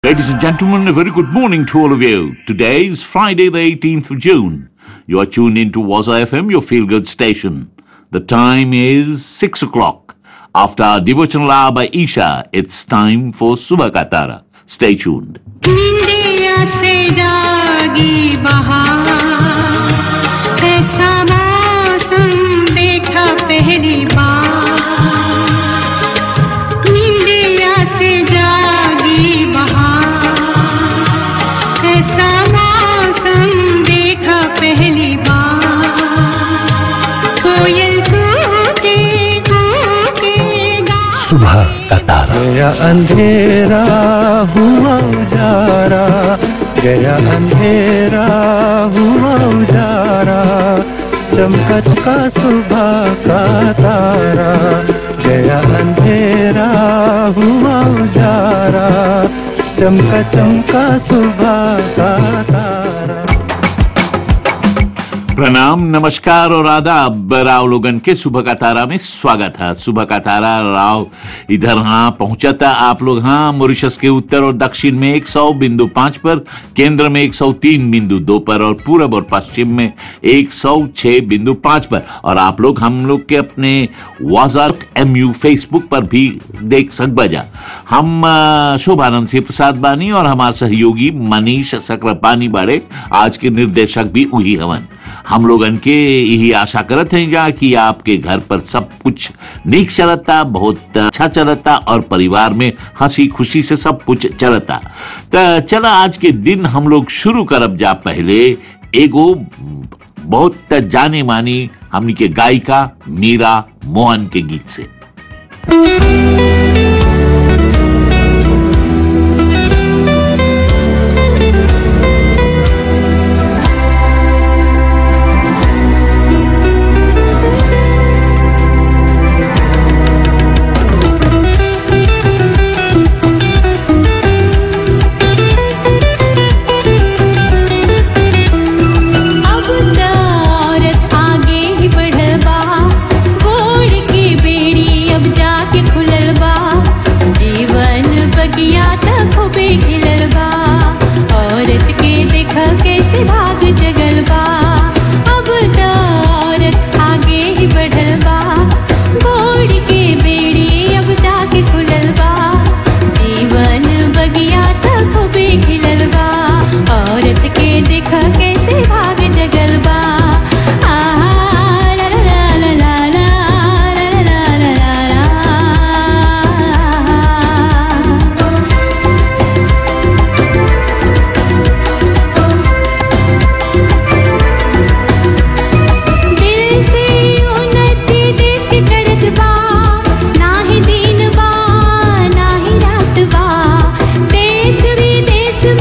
Ladies and gentlemen, a very good morning to all of you. Today is Friday, the 18th of June. You are tuned into Waza FM, your feel-good station. The time is 6 o'clock. After our devotional hour by Isha, it's time for Subha Ka Tara. Stay tuned. निंदिया से जागी बहार, ऐसा मौसम देखा पहली बार। निंदिया से जागी बहार, ऐसा मौसम देखा पहली बार। कोयल कूके कूके गा। सुबह का तारा। गया अंधेरा हुआ उजारा, गया अंधेरा हुआ उजारा, चमका चमका सुबह का तारा। गया अंधेरा हुआ उजारा, चमका चमका सुबह का तारा। प्रणाम, नमस्कार और आदाब। राव लोगन के सुबह का तारा में स्वागत है। सुबह का तारा राव इधर पहुंचा था आप लोग मॉरिशस के उत्तर और दक्षिण में 100.5 पर, केंद्र में 103.2 पर और पूरब और पश्चिम में 106.5 पर। और आप लोग हम लोग के अपने waza.mu फेसबुक पर भी देख सकबजा। हम शोभानंद से प्रसाद बानी और हमारे सहयोगी मनीष सक्रापानी बाड़े, आज के निर्देशक भी वही हवन। हम लोगन के यही आशा करत हैं जा कि आपके घर पर सब कुछ नीक चलता, बहुत अच्छा चलता और परिवार में हंसी खुशी से सब कुछ चलता। तो चला आज के दिन हम लोग शुरू करब जा पहले एगो बहुत जाने मानी हमनी के गायिका मीरा मोहन के गीत से। देश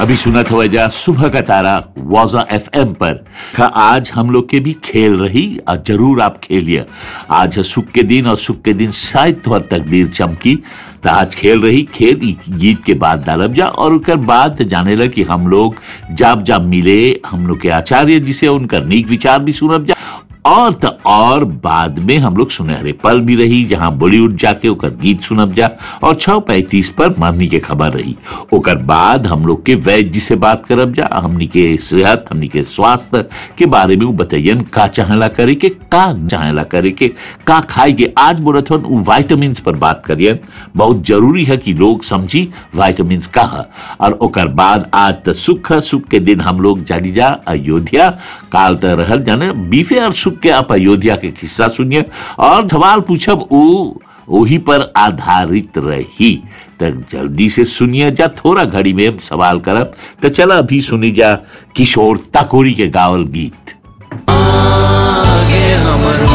अभी सुना था वजह सुबह का तारा वाजा FM पर। आज हम लोग के भी खेल रही और जरूर आप खेलिए। आज है सुख के दिन और सुख के दिन शायद तौर तकदीर चमकी तो आज खेल रही खेल गीत के बाद डालब जा और उसके बाद जाने लग कि हम लोग जब जब मिले हम लोग के आचार्य जिसे उनका नीक विचार भी सुनब जा और बाद में हम लोग सुनहरे पल भी रही जहां बॉलीवुड जाके ओकर गीत सुनब जा और 6:35 पर मरनी के खबर रही। ओकर बाद हम लोग के वैद्य जी से बात करब जा, हमनी के सेहत हमनी के स्वास्थ्य के बारे में वो बताइयन का चाहेला करे के का चाहेला करे के का खाए के। आज बोलत हन वो विटामिन पर बात करियन, बहुत जरूरी है कि लोग समझी विटामिन का है। और ओकर बाद आज तो सुख के दिन हम लोग जानी जा अयोध्या काल तक रहल जाने बीफे और सुख के आप अयोध्या के किस्सा सुनिए और सवाल पूछब वही पर आधारित रही। तक जल्दी से सुनिए जा, थोड़ा घड़ी में हम सवाल करब तो चला अभी सुनी जा किशोर ताकोरी के गावल गीत। आगे हमर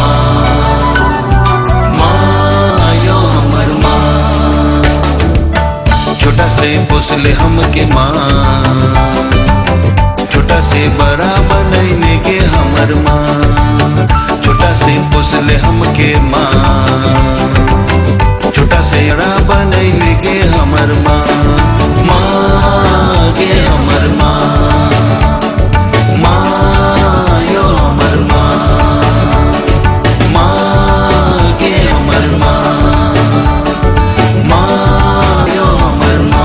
माँ छोटा से पोसले हमके माँ, छोटा से बड़ा बनैले के हमर माँ, छोटा से पोसले हमके माँ, छोटा से बड़ा बनैले के हमर माँ, माँ के हमर माँ, माँ यो हमर माँ, माँ के हमर माँ, माँ यो हमर माँ।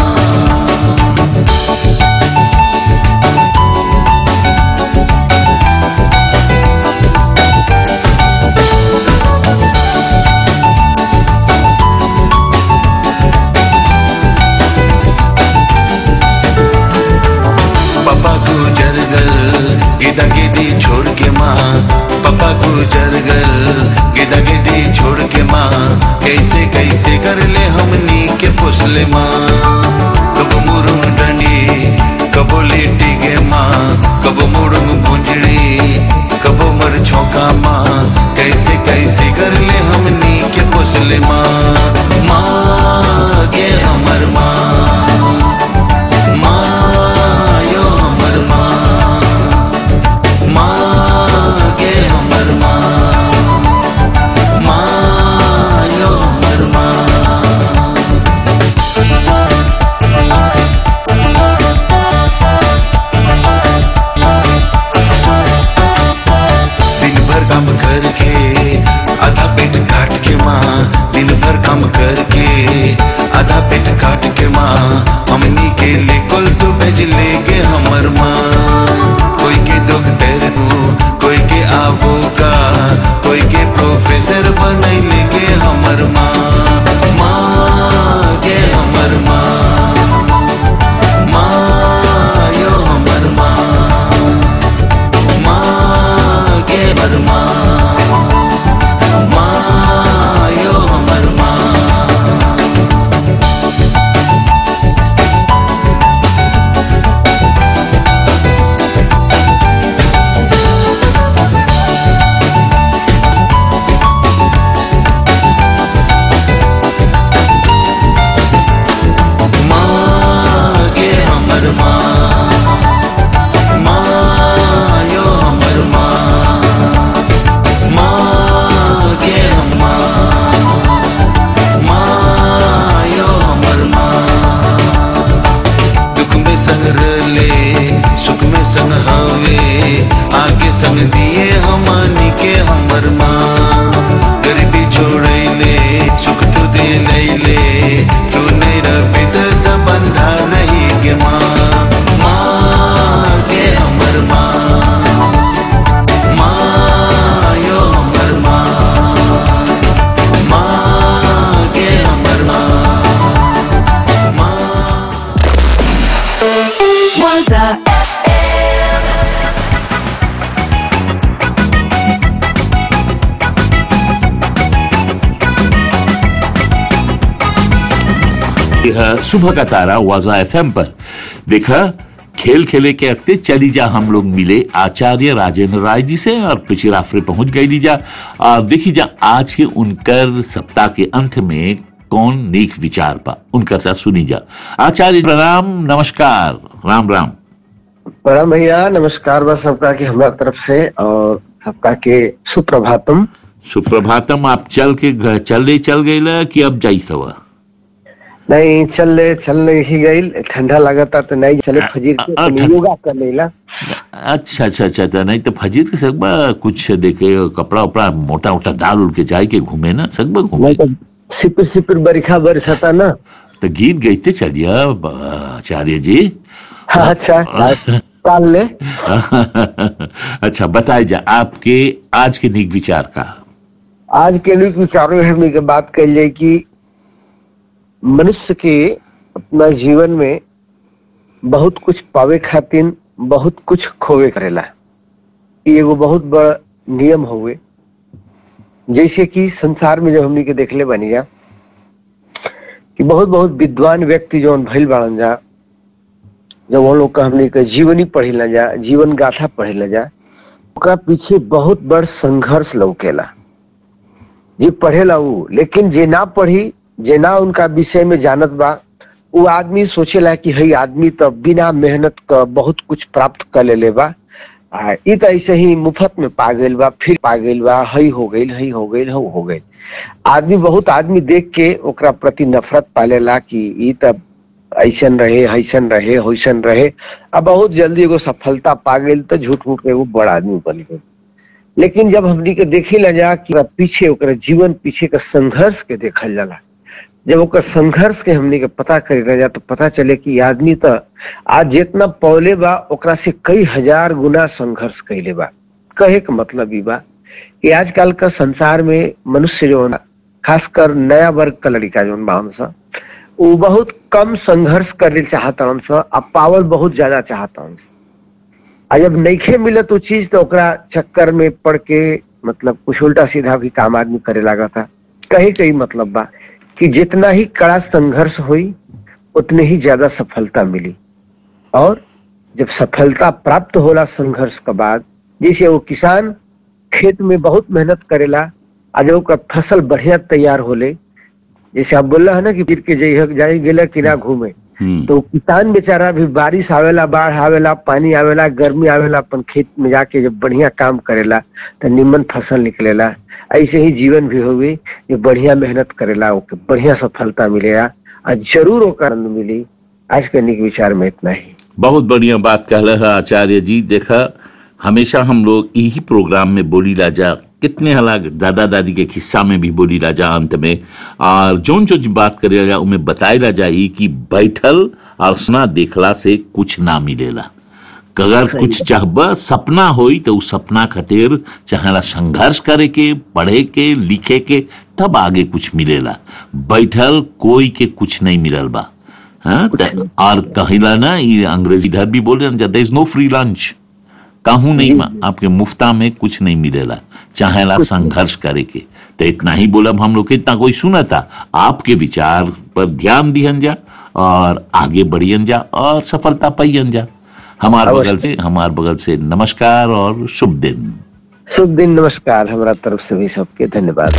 गिदा गिदी छोड़ के माँ, पापा गुजर गल गिदा गिदी छोड़ के माँ, कैसे कैसे कर ले हमनी के पोसले माँ, कबो मुरुंग डंडी कबो लेटी गे माँ, कबो मुरुंग भुंजड़ी कबो मर छौका माँ, कैसे कैसे कर ले हमनी के पोसले माँ, माँ गे हमर माँ, माँ यो हमर माँ, माँ के हमर माँ, माँ यो हमर माँ। दिन भर काम करके आधा पेट काट के माँ, दिन भर काम करके आधा पेट काट के माँ, हमनी के लिए कुल तो भेज लेके हमर माँ, कोई के डॉक्टर कोई के आबोका कोई के प्रोफेसर बनई लेके हमर माँ, माँ के हमर माँ, माँ यो हमर माँ, माँ के हमर माँ, माँ यो हमर माँ। संग दिए हमनी के हमर माँ, गरीबी छोड़ैले सुख तो दे लैले, तू नहीं रबी तो संबंधा नहीं के माँ, माँ के हमर माँ, माँ यो हमर माँ, माँ के हमर माँ, माँ। Waza सुबह का तारा वाजा FM पर देखा खेल खेले के अक्ते चली जा हम लोग मिले आचार्य राजेंद्र राय जी से और पिछराफरे पहुंच गई लीजा और देखी जा आज के उनकर सप्ताह के अंत में कौन नीक विचार पा उनका साथ सुनी जा। आचार्य प्रणाम, नमस्कार, राम राम। प्रणाम भैया, नमस्कार बस सबका के हमारा तरफ से, और सबका के सुप्रभातम। सुप्रभातम। आप चल गए कि अब जाई सवा? नहीं चलने ही गई, ठंडा लगता तो नहीं चले, फजीर के तनी योगा कर लेला। अच्छा, तो नहीं तो फजीर के सकबा कुछ देखे कपड़ा उपड़ा मोटा मोटा डाल उल के जाए के घूमे ना सकबा घूमे। नहीं तो सिपिर बरिखा बरसता ना, तो गीत गाइते चलिए आचार्य जी। अच्छा काल ले। अच्छा बताए जा आपके आज के नीक विचार का। आज के नीक विचारों में के बात कर जाए कि मनुष्य के अपना जीवन में बहुत कुछ पावे खातिर बहुत कुछ खोवे करेला। ये एगो बहुत बड़ा नियम हुए, जैसे कि संसार में जब हमनी के देखले बनी जा कि बहुत विद्वान व्यक्ति जो भइल बाड़न जा, जब वो लोग का हमनी के जीवनी पढ़ी ला जा, जीवन गाथा पढ़ी ला जा, ओकरा पीछे बहुत बड़ संघर्ष लौकेला। ये पढ़ेला वो, लेकिन जे ना पढ़ी, जे ना उनका विषय में जानत बा, वो आदमी सोचेला कि हई आदमी तो बिना मेहनत का बहुत कुछ प्राप्त कर ले बा, ई तो ऐसे ही मुफ्त में पा गइल बा, फिर पा गइल बा, हई हो गइल। आदमी देख के ओकरा प्रति नफरत पालेला कि ई तो ऐसन रहे, अब बहुत जल्दी एगो सफलता पा गइल तो झूठ मूठ के एगो बड़ा आदमी बन गइल। लेकिन जब हमनी के देखी ला जा कि पीछे ओकरा जीवन पीछे का संघर्ष के देखल जाला, जब ओकर संघर्ष के हमनी के पता करे जा, तो पता चले कि आदमी तो आज जितना पौले बा ओकरा से कई हजार गुना संघर्ष कैले बा। कहे का मतलब ई बा कि आजकल का संसार में मनुष्य जो खासकर नया वर्ग का लड़का जो बा हमसा, वो बहुत कम संघर्ष करे चाहता हमसा, अब पावल बहुत ज्यादा चाहता हमसा। जब नईखे मिलत वो चीज तो ओकरा चक्कर में पड़ के मतलब कुछ उल्टा सीधा भी काम आदमी करे लगा था। कई मतलब बा कि जितना ही कड़ा संघर्ष हुई उतने ही ज्यादा सफलता मिली, और जब सफलता प्राप्त होला संघर्ष के बाद, जैसे वो किसान खेत में बहुत मेहनत करेला, आज ओकर फसल बढ़िया तैयार होले, जैसे आप बोल रहे हैं ना कि फिर के जाई गेला कि ना घूमे, तो किसान बेचारा भी बारिश आवेला, बाढ़ आवेला, पानी आवेला, गर्मी आवेला, अपन खेत में जाके जब बढ़िया काम करेला तो निमन फसल निकलेला। ऐसे ही जीवन भी होगी, जो बढ़िया मेहनत करेला ओके बढ़िया सफलता मिलेगा, और जरूर ओकर आनंद मिली। आज के निक विचार में इतना ही। बहुत बढ़िया बात कहले है आचार्य जी। देखा हमेशा हम लोग यही प्रोग्राम में बोली राजा, कितने हलाक दादा दादी के किस्सा में भी बोली राजा अंत में, और जोन बात करे राजा उनमें बताए राजा कि बैठल और सुना देखला से कुछ ना मिलेला। अगर कुछ चाहबा सपना होई तो उस सपना खातिर चाहेला संघर्ष करे के, पढ़े के, लिखे के, तब आगे कुछ मिलेला। बैठल कोई के कुछ नहीं मिलल बा। हाँ, और कहिला ना, ये अंग्रेजी इधर भी बोले ना, there is no free lunch, कहूं नहीं आपके मुफ्ता में कुछ नहीं मिलेला, चाहेला संघर्ष करे के। तो इतना ही बोलब हम लोग, इतना कोई सुना था। आपके विचार पर ध्यान दिहन जा और आगे बढ़ियन जा और सफलता पाइयन जा। हमारे बगल से नमस्कार और शुभ दिन। नमस्कार हमारा तरफ से भी सबके धन्यवाद।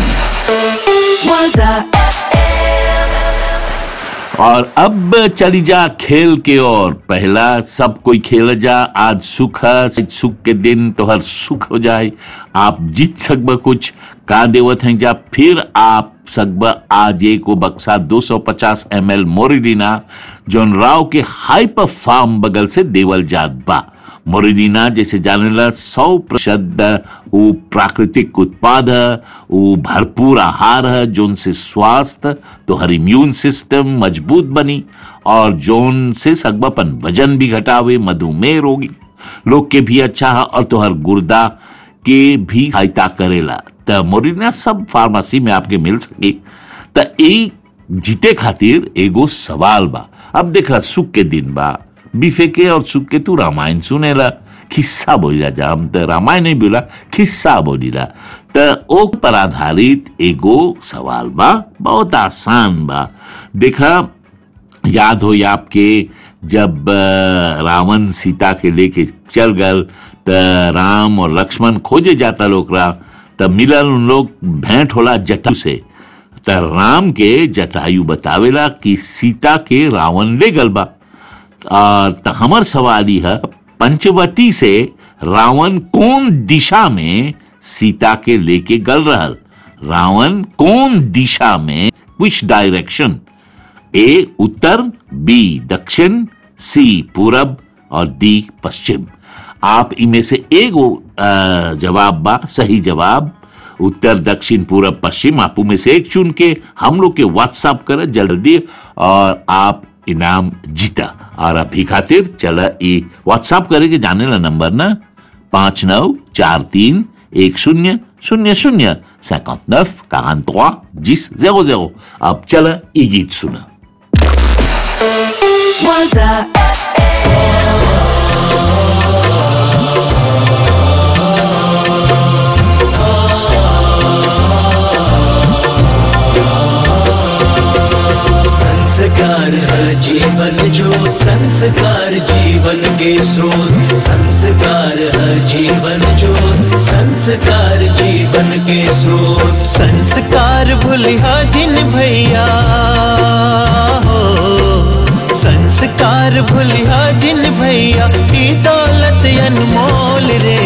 और अब चली जा खेल के ओर। पहला सब कोई खेल जा, आज सुख के दिन तो हर सुख हो जाए, आप जीत सकबा कुछ का देवत हैं जा। फिर आप सकबा आज एक वो बक्सा 250 ml मोरिलीना जोन राव के हाइपर फार्म बगल से देवल जात बा। मोरिलीना जैसे जानेला 100% वो प्राकृतिक उत्पाद है, वो भरपूर आहार है जोन से स्वास्थ्य तो हर इम्यून सिस्टम मजबूत बनी, और जोन से सकबापन वजन भी घटावे, मधुमेह रोगी लोग के भी अच्छा है, और तो हर गुर्दा के भी सहायता करेला। तो मोरिलीना सब फार्मेसी में आपके मिल सके। तो एक जीते खातिर एगो सवाल बा। अब देखा सुख के दिन बा, बीफे के और सुख के तू रामायण सुनेला, किस्सा बोलीला जा, हम तो रामायण नहीं बोला, किस्सा बोलीला। तो ओ पर आधारित एगो सवाल बा, बहुत आसान बा। देखा याद हो आपके जब रावण सीता के लेके चल गल, तो राम और लक्ष्मण खोजे जाता लोकरा, तब मिलल उन लोग भेंट होला जटायु से। त राम के जटायु बतावेला कि सीता के रावण ले गल बा। और त हमर सवाल है, पंचवटी से रावण कौन दिशा में सीता के लेके गल रहल? रावण कौन दिशा में, which direction? A Uttar, B दक्षिण, सी पूरब और डी पश्चिम। आप इनमें से एक जवाब बा सही जवाब, उत्तर दक्षिण पूरब पश्चिम। आप में से एक चुन के हम लोग के व्हाट्सएप कर जल्दी और आप इनाम जीता। और अभी खातिर चला ये व्हाट्सएप करे के जाने ला नंबर ना 5943100059 अब चला ये गीत सुना। संस्कार है जीवन ज्योत, संस्कार जीवन के स्रोत, संस्कार है जीवन ज्योत, संस्कार जीवन के स्रोत। संस्कार भूलिया जिन भैया हो, संस्कार भूलिया जिन भैया की दौलत अनमोल रे।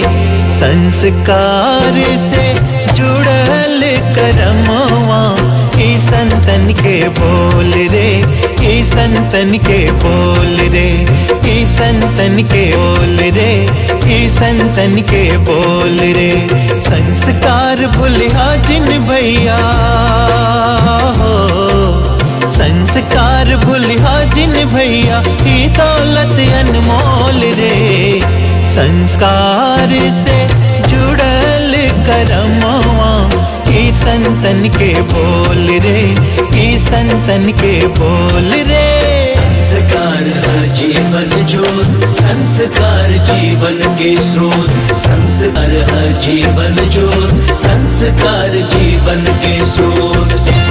संस्कार से जुड़ल करमवा ई संतन के बोल रे, ई संतन के बोल रे, ई संतन के बोल रे, ई संतन के बोल रे। संस्कार भूलिया जिन भैया हो, संस्कार भूलिया जिन भैया की दौलत अनमोल रे। संस्कार से जुड़ल करमवा ई संतन के बोल रे, ई संतन के बोल रे। संस्कार है जीवन ज्योत, संस्कार जीवन के स्रोत, संस्कार है जीवन ज्योत, संस्कार जीवन के स्रोत।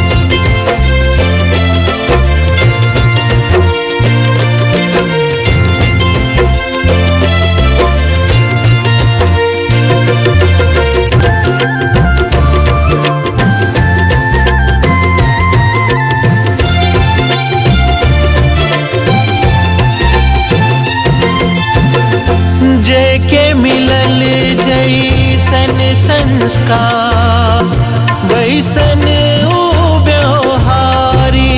जय के मिलल जैसन संस्कार, वैसन ओ व्यवहारी।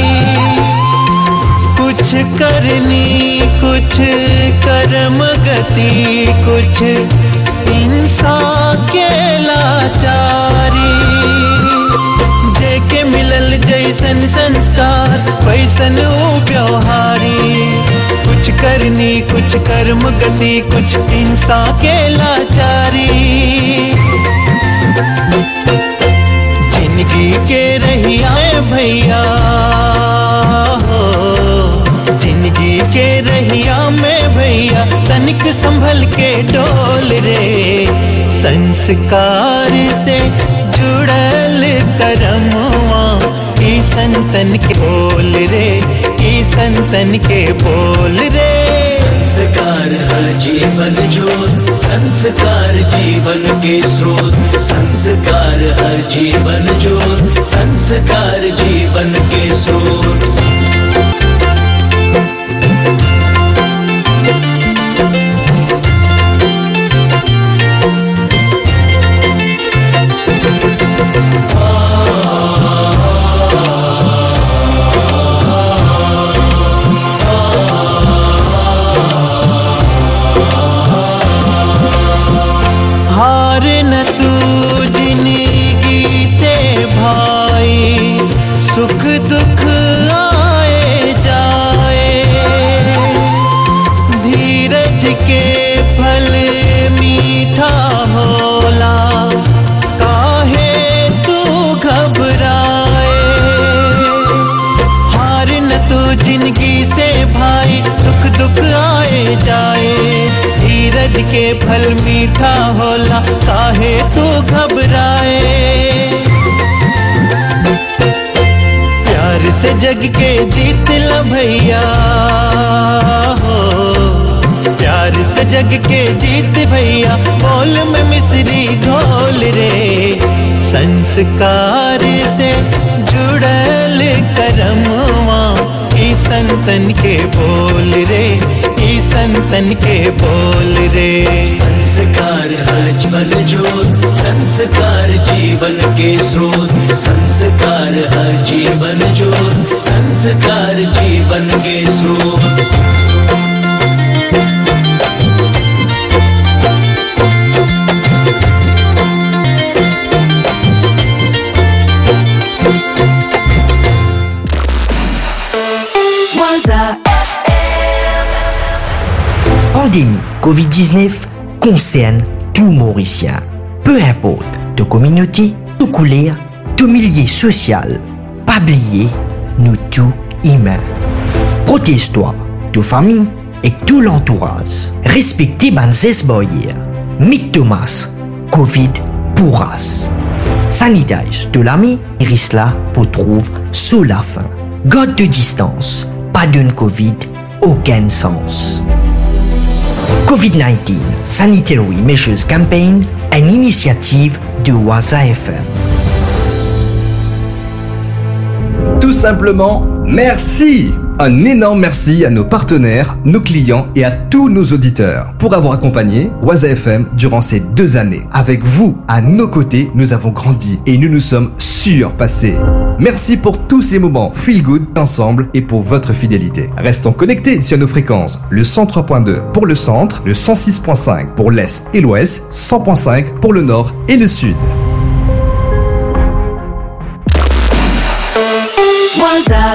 कुछ करनी कुछ कर्म गति, कुछ इंसान के लाचारी। जय के मिलल जैसन संस्कार, वैसन ओ व्यवहारी। कुछ करनी कुछ कर्म गति, कुछ इंसान के लाचारी। जिंदगी के रहिया भैया हो, जिंदगी के रहिया में भैया तनिक संभल के डोल रे। संस्कार से जुड़ल करमवा ई संतन के बोल रे, ई संतन के बोल रे। संस्कार है जीवन ज्योत, संस्कार जीवन के स्रोत, संस्कार है जीवन ज्योत, संस्कार जीवन के स्रोत। सुख दुख आए जाए, धीरज के फल मीठा होला, काहे तू घबराए। हार न तू जिंदगी से भाई, सुख दुख आए जाए, धीरज के फल मीठा होला, काहे तू घबराए। प्यार से जग के जीत ल भैया हो, प्यार से जग के जीत भैया बोल में मिश्री घोल रे। संस्कार से जुड़ल करमवा ई संतन के बोल रे, ई संतन के बोल रे। संस्कार है जीवन ज्योत, संस्कार जीवन के स्रोत, संस्कार है जीवन ज्योत, संस्कार जीवन के स्रोत। Pandémie Covid-19 concerne tout Mauricien. Peu importe de communauté, de couleur, de milieu social. Pas oublier, nous tous humains. Protège-toi, de famille et tout l'entourage. Respectez banzes barrières. Mick Thomas, Covid pourras. Sanitize de l'ami, risque là pour trouver sous la fin. Garde de distance, pas d'une Covid, aucun sens. COVID-19 Sanitary Measures Campaign, une initiative de Waza FM. Tout simplement, merci! Un énorme merci à nos partenaires, nos clients et à tous nos auditeurs pour avoir accompagné Waza FM durant ces 2 années. Avec vous, à nos côtés, nous avons grandi et nous nous sommes surpassés. Merci pour tous ces moments feel good ensemble et pour votre fidélité. Restons connectés sur nos fréquences. Le 103.2 pour le centre, le 106.5 pour l'est et l'ouest, 100.5 pour le nord et le sud. Waza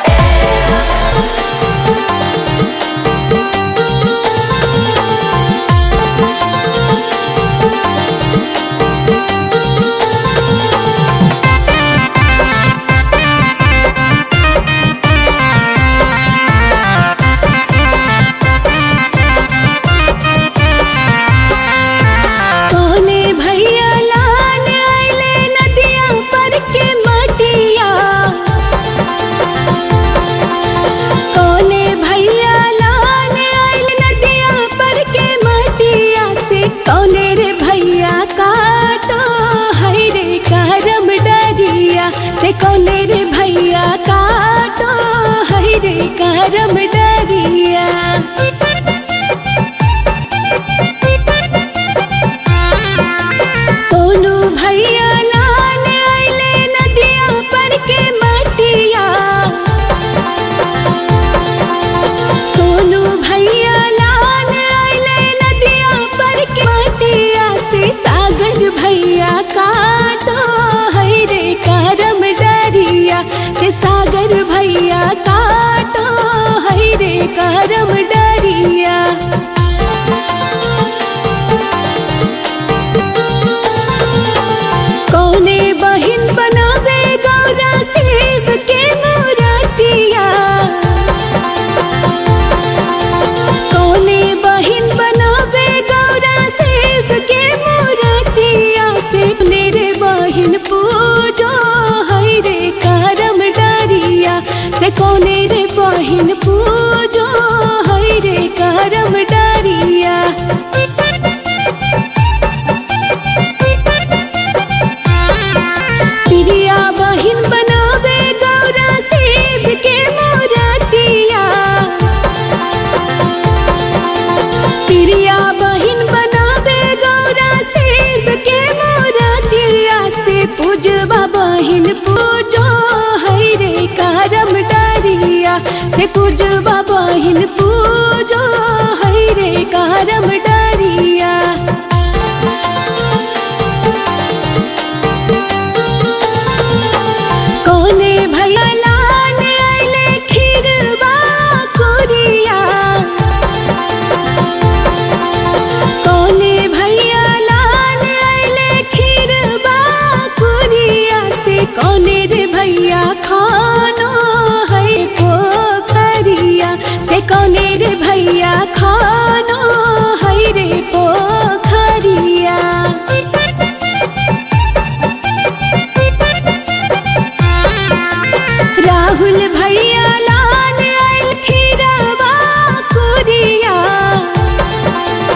कोने रे भैया काटो है रे करम डरिया। सोनू भैया लाने आइले नदिया पर के मटिया। सोनू भैया लाने आइले नदिया पर के मटिया से सागर भैया काटो है रे करम डरिया। से सागर भैया काटो है रे करम डरिया। कौने बहिन बनावे गौरा सेब के मूर्तिया। कौने बहिन बनावे गौरा सेब के मूर्तिया। से मेरे बहिन पूजो है रे करम डरिया। से कौने रे बहिन पूजो है रे करम डरिया। प्रिया बहिन बनावे गौरा सेब के मूर्तिया। प्रिया बहिन बनावे गौरा सेब के मूर्तिया। से पूजवा बहिन पूजो है रे करम डरिया। से पूजवा बहिन पूजो है रे करम डरिया। कोने भैया लाने आइले खीरवा कुरिया। कोने भैया लाने आइले खीरवा कुरिया। से कोने रे भैया खानो है पोखरिया। से कोने रे भैया खानो है रे पोखरिया। राहुल भैया लाने आइल खीरवा कुरिया।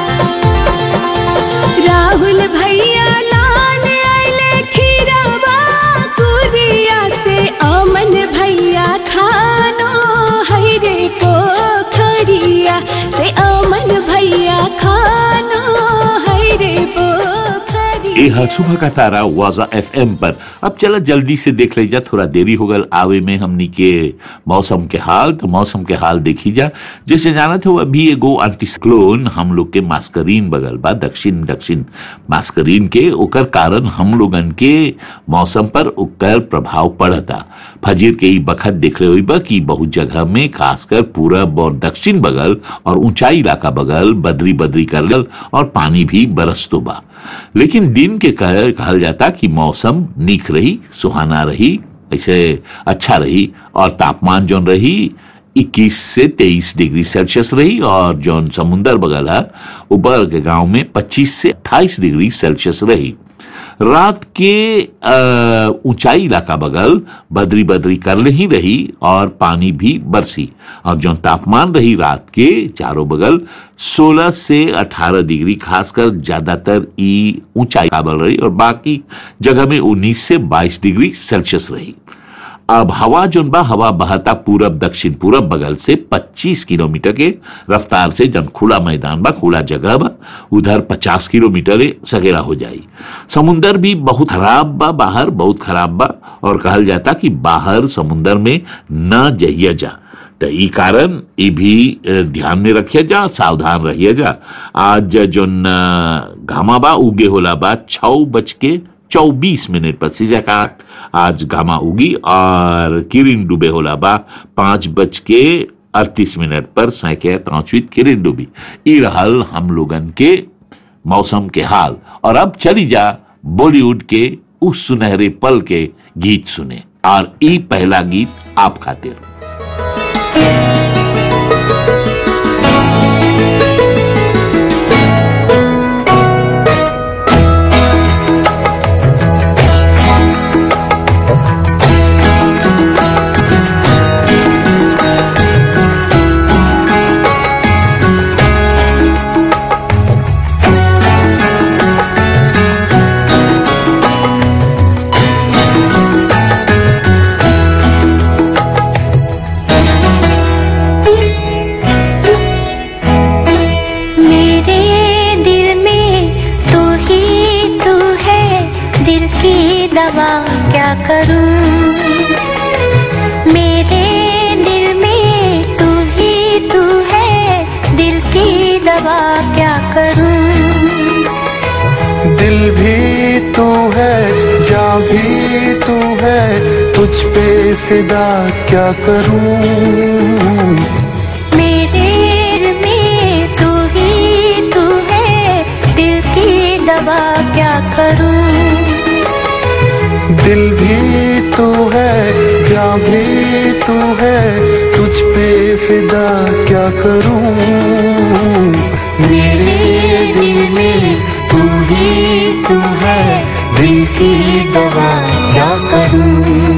यह सुबह का तारा वाजा एफएम पर। अब चला जल्दी से देख ले जा, थोड़ा देरी हो गल आवे में हमनी के मौसम के हाल। तो मौसम के हाल देखी जा, जैसे जाना था अभी एगो एंटीसिक्लोन हम लोग के मास्करीन बगल बा, दक्षिण मास्करीन के, ओकर कारण हम लोगन के मौसम पर ओकर प्रभाव पड़ता। फजीर के ही बखत देख ले हुई बा कि बहुत जगह में खासकर पूरब और दक्षिण बगल और ऊंचाई इलाका बगल बदरी बदरी कर गल और पानी भी बरसतो बा। लेकिन दिन के कहल जाता कि मौसम नीक रही, सुहाना रही, ऐसे अच्छा रही और तापमान जौन रही 21 से 23 डिग्री सेल्सियस रही और जौन समुंदर बगल है ऊपर के गांव में 25 से 28 डिग्री सेल्सियस रही। रात के ऊंचाई इलाका बगल बदरी बदरी कर ही रही और पानी भी बरसी और जो तापमान रही रात के चारों बगल 16 से 18 डिग्री, खासकर ज्यादातर ऊंचाई का बगल रही और बाकी जगह में 19 से 22 डिग्री सेल्सियस रही। अब हवा जोन बा, हवा बहता पूरब दक्षिण पूरब बगल से 25 किलोमीटर के रफ्तार से। जन खुला मैदान बा, खुला जगह बा, उधर 50 किलोमीटर सगेरा हो जाई। समुंदर भी बहुत खराब बा, बाहर बहुत खराब बा और कहल जाता कि बाहर समुंदर में न जइया जा। तो ई कारण ये भी ध्यान में रखिए जा, सावधान रहिए जा। आज जोन घामा बा उगे होला बा 6:24 पर सीजा का आज घामा उगी और किरण डूबे होला बा 5:38 पर सैके 3 किरण डूबी। ई रहल हम लोगन के मौसम के हाल। और अब चली जा बॉलीवुड के उस सुनहरे पल के गीत सुने और ई पहला गीत आप खातिर। फिदा क्या करूं, मेरे में तू ही तू है, दिल की दवा क्या करूं। दिल भी तू है, जान भी तू है, तुझ पे फिदा क्या करूं। मेरे दिल में तू ही तू है, दिल की दवा क्या करूं।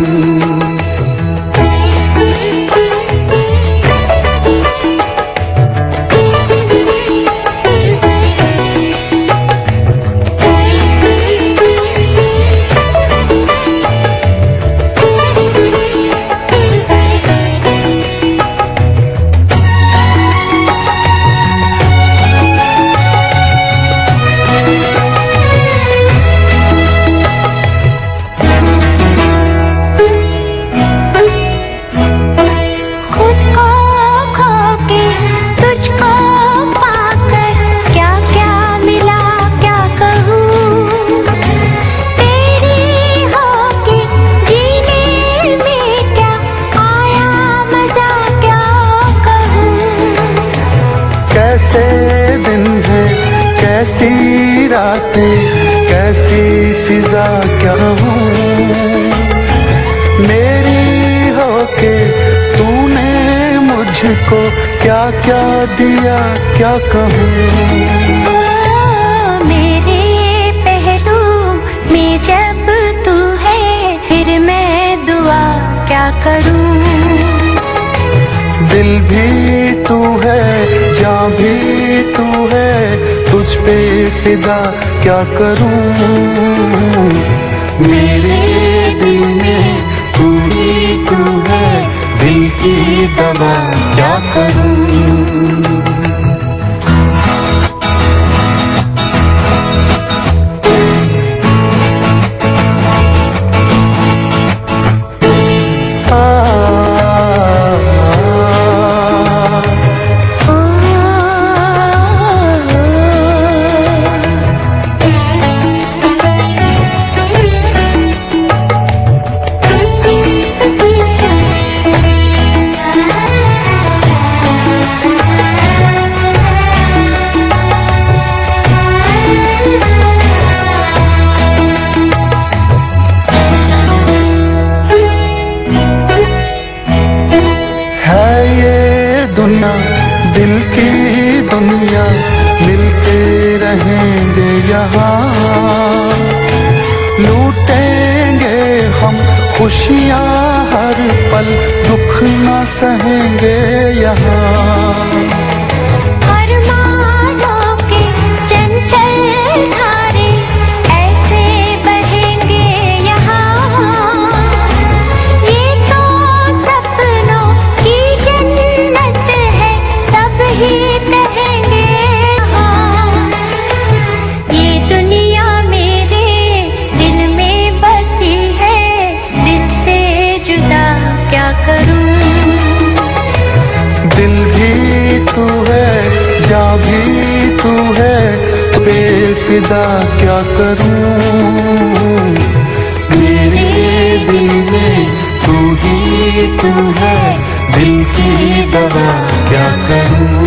कैसी रातें कैसी फिजा क्या हूँ, मेरी होके तूने मुझको क्या क्या दिया क्या कहूँ। मेरे पहलू में जब तू है, फिर मैं दुआ क्या करूँ। दिल भी तू है, जान भी तू है, तुझ पे फिदा क्या करूं। मेरे दिल में तू ही तू है, दिल की दवा क्या करूं। दिल की दुनिया मिलते रहेंगे यहाँ, लूटेंगे हम खुशियाँ हर पल, दुख ना सहेंगे यहाँ। दिल भी तू है, जा भी तू है, बेफिदा क्या करूं। मेरे दिल में तू ही तू है, दिल की दवा क्या करूं।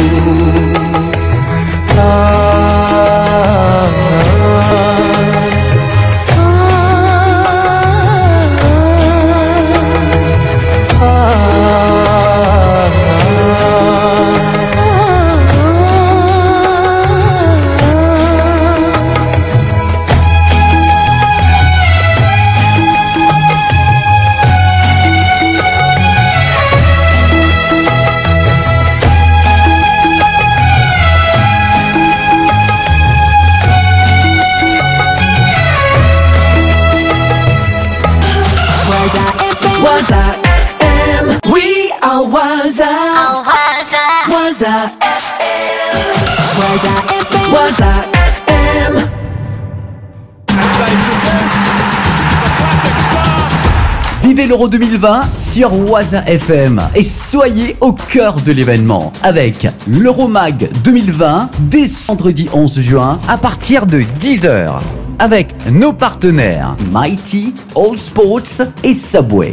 Vivez l'Euro 2020 sur Waza FM et soyez au cœur de l'événement avec l'Euromag 2020 dès vendredi 11 juin à partir de 10h avec nos partenaires Mighty, All Sports et Subway.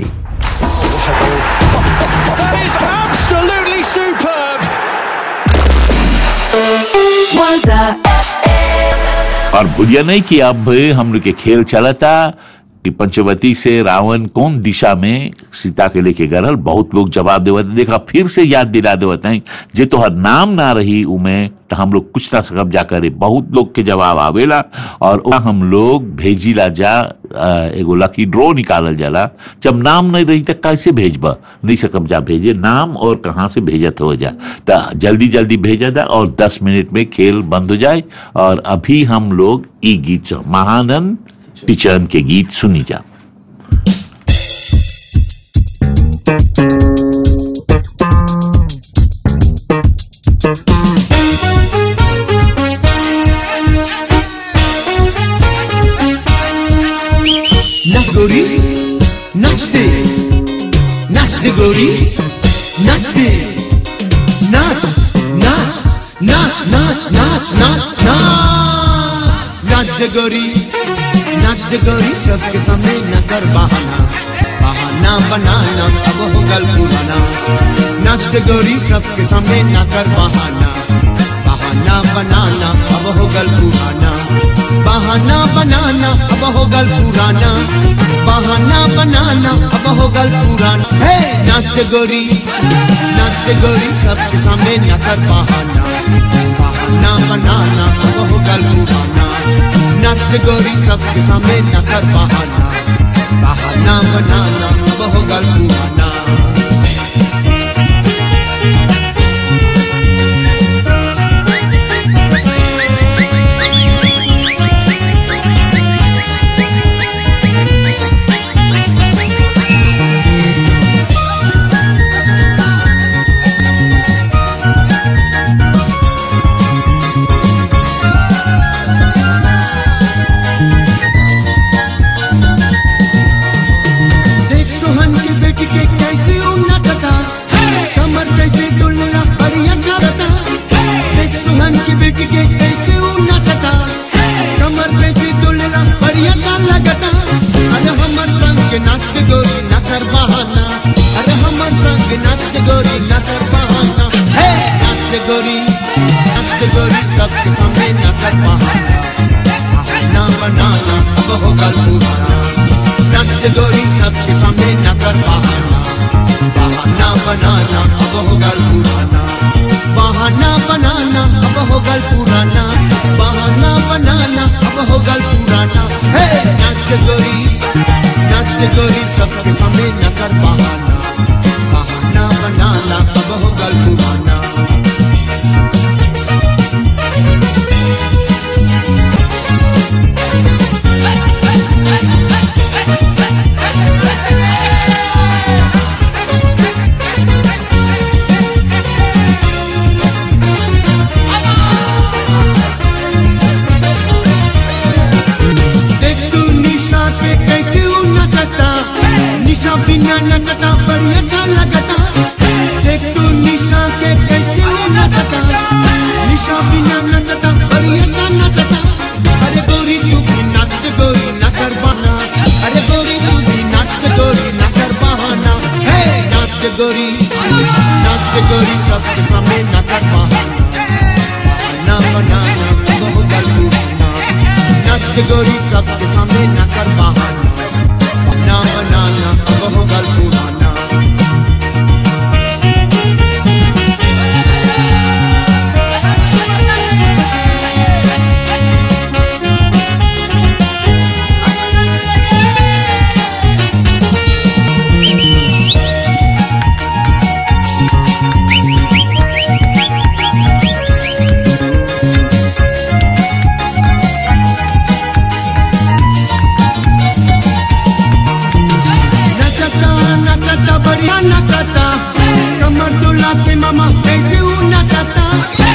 That is absolutely superb. Waza और भूलिया नहीं कि अब हम लोग के खेल चला था कि पंचवती से रावण कौन दिशा में सीता के लेके गरल। बहुत लोग जवाब देवत, देखा फिर से याद दिला देवत हैं जे तो हर नाम ना रही उमें तो हम लोग कुछ ना सकब जा करे। बहुत लोग के जवाब आवेला और हम लोग भेजीला जा एगो लकी ड्रॉ निकालल जाला। जब नाम नहीं रही तो कैसे भेजबा, नहीं सकब जा भेजे नाम और कहाँ से भेजत हो जा। तो जल्दी जल्दी भेजा जा और 10 मिनट में खेल बंद हो जाए। और अभी हम लोग ई गीत महानंद पिचन के गीत सुनी जा। नाच गोरी नाच दे गोरी नाच दे, नाच नाच नाच नाच नाच नाच नाच दे गोरी, नाच दे गोरी सबके सामने न कर बहाना, बहाना बनाना अब हो गल पुराना। नाच दे गोरी सबके सामने न कर बहाना, बहाना बनाना अब हो गल पुराना, बहाना बनाना अब हो गल पुराना, बहाना बनाना अब हो गल पुराना। हे नाच दे गोरी सबके सामने न कर बहाना, बहाना बनाना अब हो गल पुराना। नाच दे गोरी सबके सामने न कर बहाना, बहाना बनाना अब हो गल पुराना। बहाना बनाना अब हो गल पुराना, बहाना बनाना अब हो गल पुराना। हे नाचते गोरी सबके सामने न कर बहाना, बहाना बनाना अब हो गल पुराना। निशा बिना नचता बड़ी अच्छा लगता, देख तू निशा के कैसे नचता, निशा बिना नचता बड़ी अच्छा नचता। अरे गोरी तू भी नाचते गोरी ना कर बहाना, अरे गोरी तू भी नाचते गोरी ना कर बहाना। हे नाचते गोरी सबके सामने ना कर बहाना, बहाना बनाना बहुत गल पुराना। नाचते गोरी सबके सामने ना कर बहाना, ना बनाना अब हो गल पुराना। नचता कमर दुला के मामा कैसे नचता,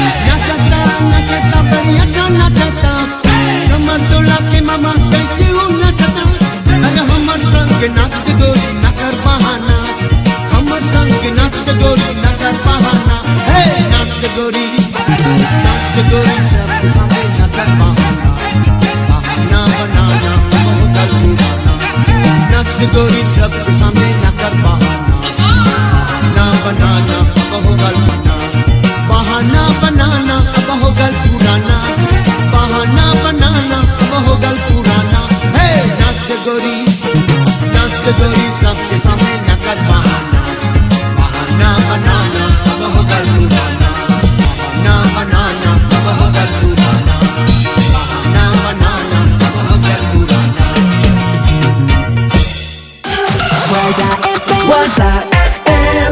नचता बड़ी अच्छा नचता, कमर दुला के मामा कैसे नचता। अरे हमर संग नाचते गोरी न कर बहाना, हमर संग नाचते गोरी न कर बहाना। हे नाचते गोरी सबके सामने न कर बहाना, बहाना बनाना बहुत गल पुराना। नाचते गोरी सबके सामने न कर बहाना, बनाना अब हो गल पुराना, बहाना बनाना अब हो गल पुराना, बहाना बनाना अब हो गल पुराना। हे नाचते गोरी सबके सामने न कर बहाना, बहाना बनाना अब हो गल पुराना, बहाना बनाना अब हो गल पुराना, बहाना बनाना अब हो गल पुराना। Waza FM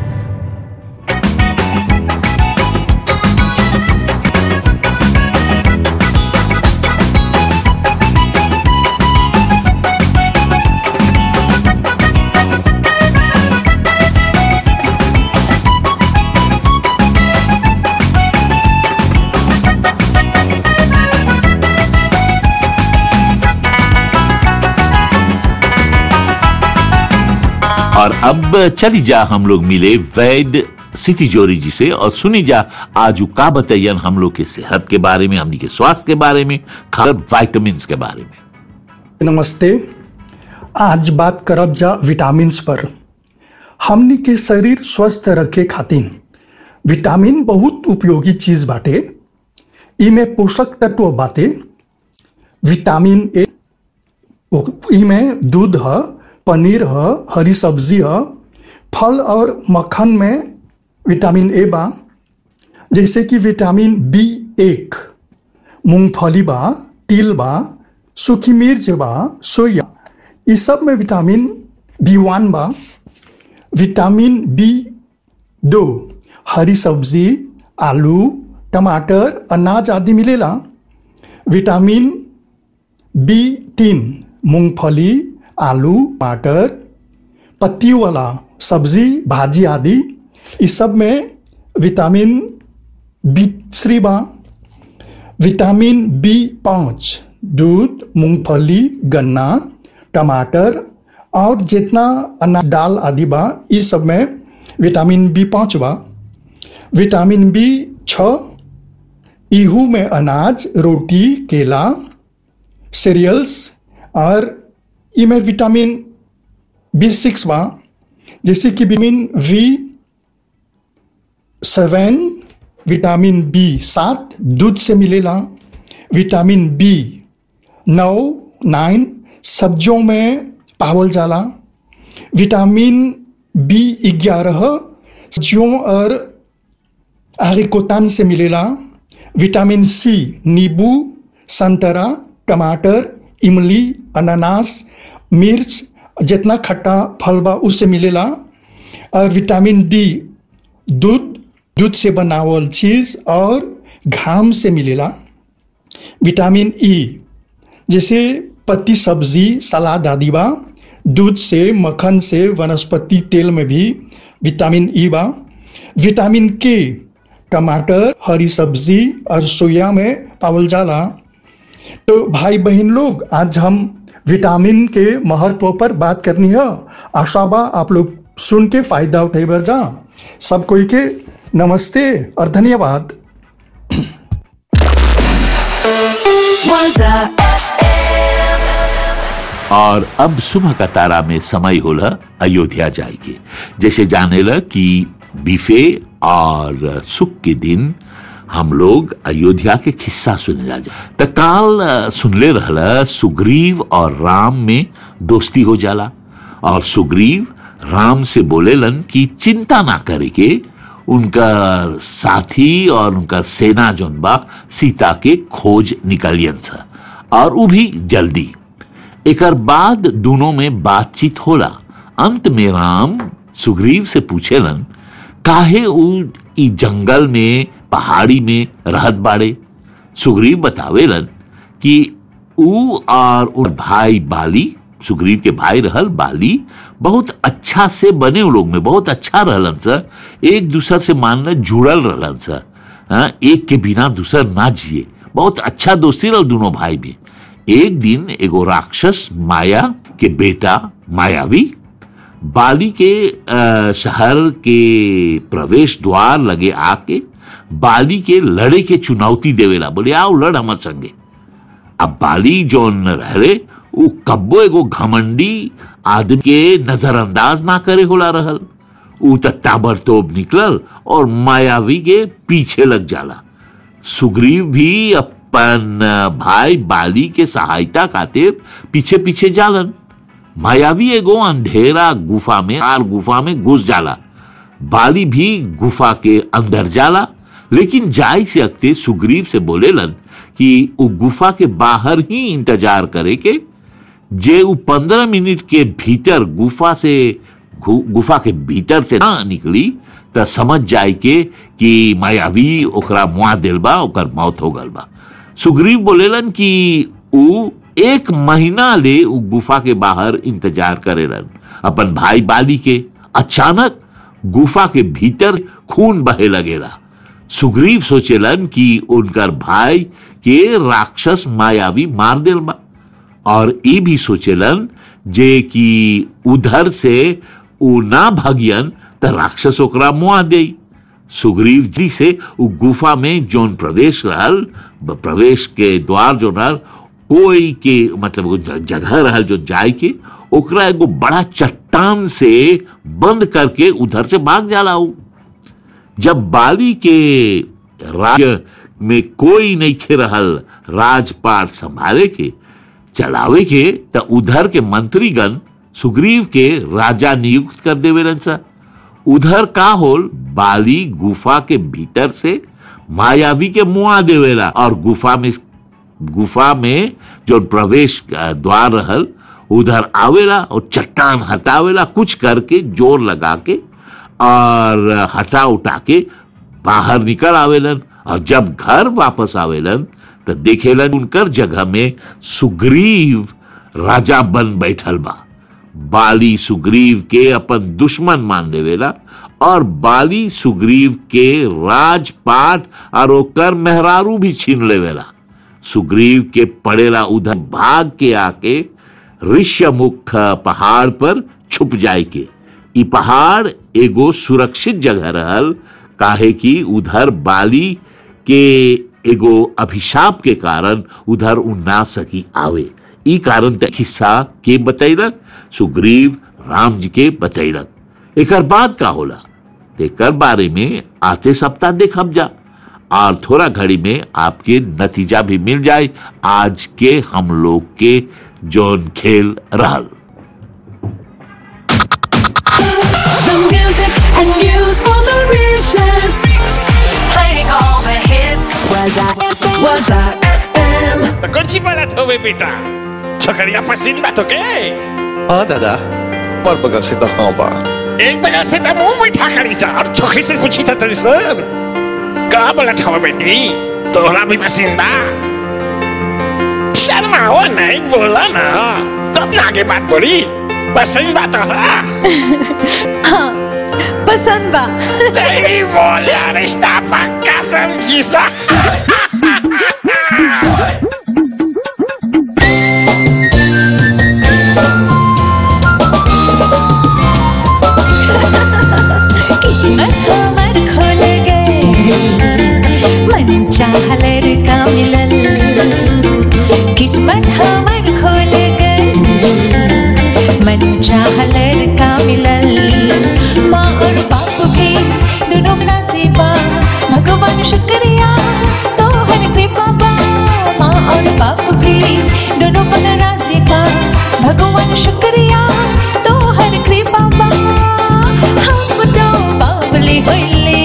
और अब चली जा हम लोग मिले वैद सिटी जोरी जी से और सुनी जा आज का बताइए हम लोग के सेहत के बारे में, हमनी के स्वास्थ्य के बारे में, खास विटामिन के बारे में। नमस्ते, आज बात करब जा विटामिन्स पर। हमनी के शरीर स्वस्थ रखे खातिर विटामिन बहुत उपयोगी चीज बाटे। इमे पोषक तत्व बाटे। विटामिन ए इमे दूध है, पनीर है, हरी सब्जी है, फल और मक्खन में विटामिन ए बा। जैसे कि विटामिन B1 मूंगफली बा, तिल बा, सूखी मिर्च बा, सोया, इस सब में विटामिन B1 बा। विटामिन B2 हरी सब्जी, आलू, टमाटर, अनाज आदि मिलेला। विटामिन B3 मूंगफली, आलू, टमाटर, पत्ती वाला सब्जी, भाजी आदि, इस सब में विटामिन B3 बा। विटामिन B5 दूध, मूंगफली, गन्ना, टमाटर और जितना अनाज, दाल आदि बा, इस सब में विटामिन B5 बा। विटामिन B6 इहू में अनाज, रोटी, केला, सीरियल्स और इमें विटामिन B6 बा। जैसे कि विटामिन V7 विटामिन B7 दूध से मिलेला। विटामिन B9 सब्जियों में पावल जाला। विटामिन B11 सब्जियों और हरिकोतान से मिलेला। विटामिन सी नींबू, संतरा, टमाटर, इमली, अनानास, मिर्च, जितना खट्टा फल बा उससे मिलेला। और विटामिन डी दूध से बनावल चीज और घाम से मिलेला। विटामिन ई जैसे पत्ती सब्जी, सलाद आदि बा। दूध से, मक्खन से, वनस्पति तेल में भी विटामिन ई बा। विटामिन के टमाटर, हरी सब्जी और सोया में पावल जाला। तो भाई बहन लोग, आज हम विटामिन के महत्व पर बात करनी है। आशा बा आप लोग सुन के फायदा उठाइबा जा। सब कोई के नमस्ते और धन्यवाद। और अब सुबह का तारा में समय होला अयोध्या जाएगी। जैसे जाने ल कि बीफे और सुख के दिन हम लोग अयोध्या के किस्सा सुने जा। त काल सुनले रहला सुग्रीव और राम में दोस्ती हो जाला और सुग्रीव राम से बोलेलन कि चिंता ना करे के उनका साथी और उनका सेना जोन बा सीता के खोज निकलियन सा और वो भी जल्दी। एकर बाद दोनों में बातचीत होला। अंत में राम सुग्रीव से पूछेलन काहे उ ई जंगल में पहाड़ी में रहत बाड़े। सुग्रीव बतावेलन कि उ और उन भाई बाली, सुग्रीव के भाई रहल बाली, बहुत अच्छा से बने उ लोग में बहुत अच्छा रहलन सा। एक दूसर से मानना जुड़ल रहलन सा। एक के बिना दूसर ना जिए। बहुत अच्छा दोस्ती रहल दोनों भाई में। एक दिन एगो राक्षस माया के बेटा मायावी बाली के शहर के प्रवेश द्वार लगे आके बाली के लड़े के चुनौती देवेला। बोले आओ लड़ हमर संगे। अब बाली जोन रहले उ कब्बो एगो घमंडी आदमी के नजरअंदाज ना करे होला रहल। उ ताबड़तोड़ निकलल और मायावी के पीछे लग जाला। सुग्रीव भी अपन भाई बाली के सहायता खातिर पीछे पीछे जालन। मायावी एगो अंधेरा गुफा में घुस जाला। बाली भी गुफा के अंदर जाला, लेकिन जाय से अगते सुग्रीव से बोलेलन कि उ गुफा के बाहर ही इंतजार करे के। जे उ 15 मिनट के भीतर गुफा के भीतर से ना निकली त समझ जाए के कि मायावी ओकरा मुआ दिल बा, ओकर मौत हो गल बा। सुग्रीव बोलेलन कि उ 1 महीना ले उ गुफा के बाहर इंतजार करेलन अपन भाई बाली के। अचानक गुफा के भीतर खून बहे लगेला। सुग्रीव सोचेलन कि उनकर भाई के राक्षस मायावी मार दिल बा और ये भी सोचेलन जे कि उधर से उ ना भगियन त राक्षस ओकरा मुआ दे। सुग्रीव जी से उ गुफा में जोन प्रवेश के द्वार जो रहल कोई के मतलब जगह रहल जो जाए के ओकरा एगो बड़ा चट्टान से बंद करके उधर से भाग जाला। जब बाली के राज्य में कोई नहीं खे रहल राजपाट संभाले के चलावे के त उधर के मंत्रीगण सुग्रीव के राजा नियुक्त कर देवेलन सा। उधर का होल बाली गुफा के भीतर से मायावी के मुआ देवेला और गुफा में जो प्रवेश द्वार रहल उधर आवेला और चट्टान हटावेला कुछ करके जोर लगा के और हटा उठा के बाहर निकल आवेलन। और जब घर वापस आवेलन तो देखेलन उनकर जगह में सुग्रीव राजा बन बैठल बा। बाली सुग्रीव के अपन दुश्मन मान लेवेला और बाली सुग्रीव के राजपाट और ओकर मेहरारू भी छीन लेवेला। सुग्रीव के पड़ेला उधर भाग के आके ऋष्यमुख पहाड़ पर छुप जाए के। ई पहाड़ एगो सुरक्षित जगह रहल, काहे कि उधर बाली के एगो अभिशाप के कारण उधर उ ना सकी आवे। ई कारण त किस्सा के बतैलक सुग्रीव राम जी के बतैलक। एकर बाद का होला एकर बारे में आते सप्ताह देखब जा और थोड़ा घड़ी में आपके नतीजा भी मिल जाए आज के हम लोग के जोन खेल रहल। The music and news for Mauritius. Waza FM. कौन सी बात हो बेटा छोकरिया पसंद बात हो के हाँ दादा पर बगल से तो हाँ बा एक बगल से तो मुंह मीठा करी जा और छोकरी से पूछी था तेरे सर कहाँ बोला था बेटी तोहरा भी पसंद बा शर्माओ नहीं बोला ना तब ना आगे बात बोली पसंद बा तोहरा हाँ पसंद बा सही बोला रिश्ता पक्का समझी सा किस्मत हमर खुल गए मन चाहलर का मिलल किस्मत हमर खुल गए मन चाहलर का मिलल माँ और बाप भी दोनों नसीबा भगवान शुक्रिया तो हर कृपा बा माँ और बाप भी दोनों नसीबा भगवान शुक्रिया तो हर कृपा बा हम तो बावली होइले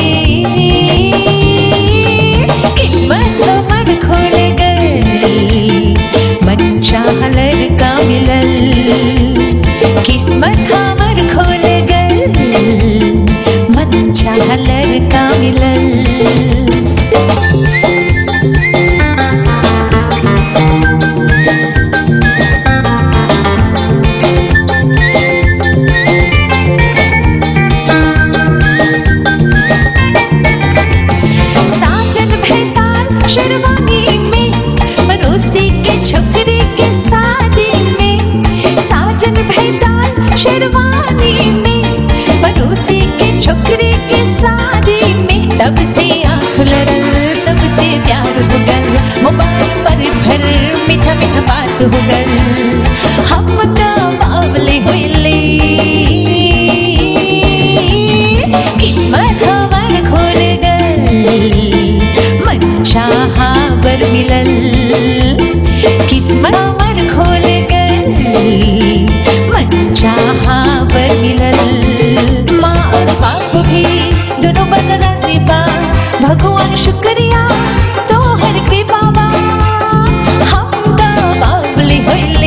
किस्मत हमर खुल गई मन चाहलर का मिलल किस्मत हमर खुल गई मन चाहलर का मिलल शेरवानी में पड़ोसी के छोकरे के शादी में साजन भैताल शेरवानी में पड़ोसी के छोकरे के शादी में तब से आँख लड़ल तब से प्यार हो गल मोबाइल पर भर मीठा मीठा बात हो गल हम तो बावले होइले किस्मत हमार खुल गई मन चाहा बर मिलल किस्मत हमर खुल गई मन चाहा बर मिलल माँ और बाप भी दोनों बदनसीबा भगवान शुक्रिया तो हर कृपा बा हम तो बावली होइले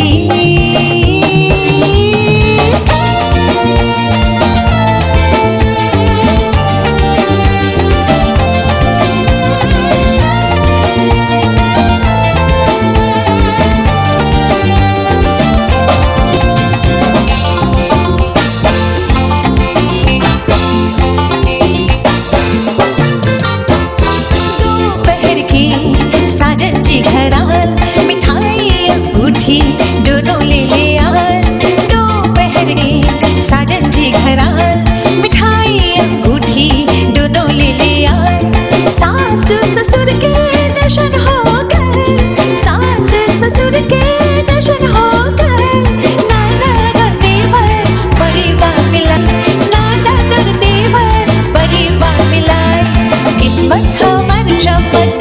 साजन जी घराल मिठाई अंगूठी दोनों ले ले आल दोपहर के साजन जी घराल मिठाई अंगूठी दोनों ले ले आल सास ससुर के दर्शन हो गए सास ससुर के दर्शन हो गए नाना और देवर परिवार मिला नाना और देवर परिवार मिला किस्मत हमार चमक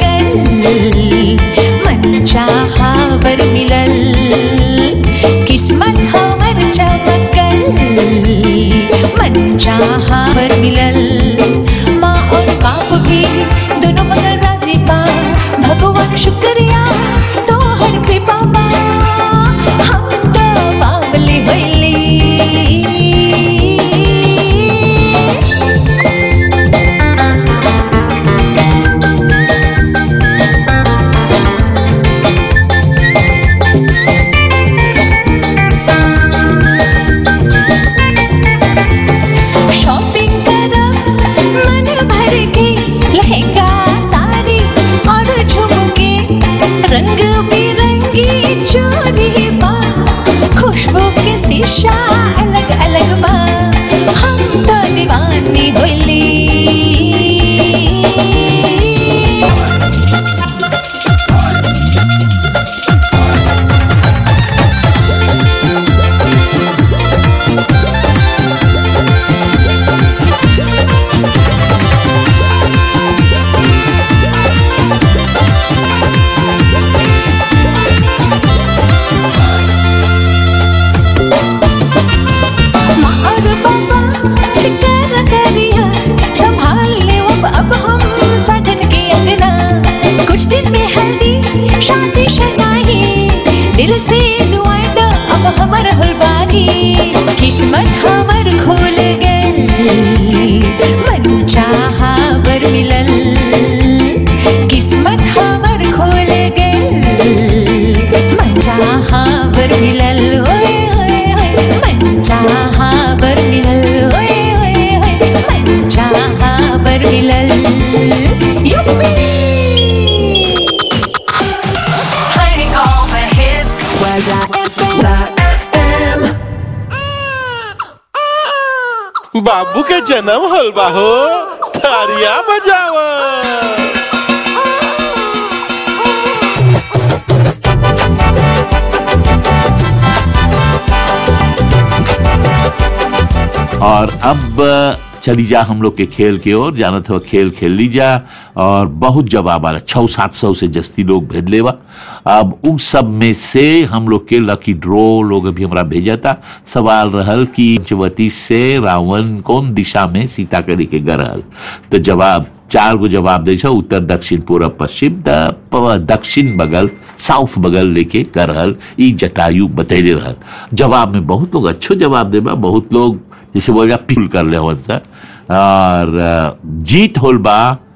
मन चाहा बर मिलल किस्मत हमर चमकल मन चाहा बर मिलल माँ और बाप भी दोनों मगर राजी बा भगवान शुक्रिया तो हर कृपा बा दिल से दुआएं द अब हमर हलबारी किस्मत हमर खोल गल मन चाहा बर मिलल किस्मत हमर खोल गल मन चाहा बर मिलल ओए ओए ओए मन चाहा बर मिलल ओए ओए ओए मन चाहा बर मिलल yippee Playing all the hits. Waza FM. बाबू के जन्म होल बाहो तारिया बजावा और अब चली जा हम लोग के खेल की ओर जाना था खेल खेल ली जा और बहुत जवाब आ रहा 600-700 से जस्ती लोग भेज लेवा अब उस सब में से हम लोग के लकी ड्रॉ लोग अभी हमारा भेजा था सवाल रहल कि पंचवटी से रावण कौन दिशा में सीता के लेके गरहल तो जवाब 4 गो जवाब दे उत्तर दक्षिण पूर्व पश्चिम दक्षिण बगल साउथ बगल लेके गरहल ई जटायु बतैले रहल जवाब में बहुत लोग अच्छो जवाब देबा बहुत लोग जैसे बोल पील कर ले और जीत होल बा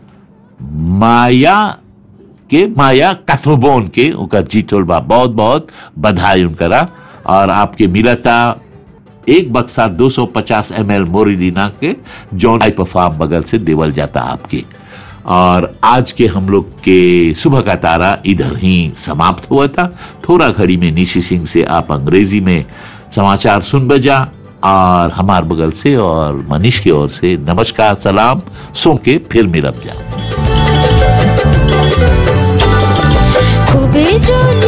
माया कैथ्रोबोन के उनका जीत होल बा बहुत बहुत बधाई उनकरा और आपके मिला था एक बक्सा 250 ml मोरिलीना के जॉन टाइप ऑफ फार्म बगल से देवल जाता आपके और आज के हम लोग के सुबह का तारा इधर ही समाप्त हुआ था थोड़ा घड़ी में निशी सिंह से आप अंग्रेजी में समाचार सुन बजा और हमार बगल से और मनीष की ओर से नमस्कार सलाम सो के फिर मिलब जा खूबे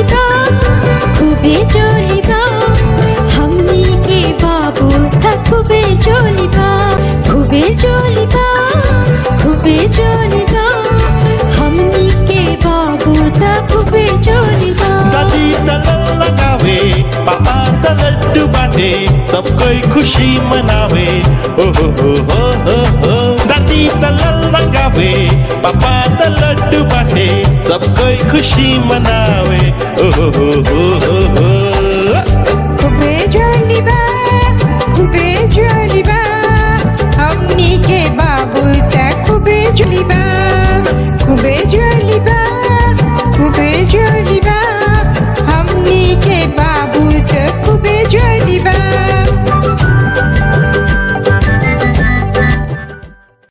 जोलिबा हमनी के बाबू था खूबे जोलिबा हमनी के बाबू था खूबे जोलिबा दादी तलल लगावे पापा तल लड्डू बाटे सब कोई खुशी मनावे ओ हो दादी तलल लगावे पापा तल लड्डू बाटे सब कोई खुशी मनावे ओ हो खूबे जोलिबा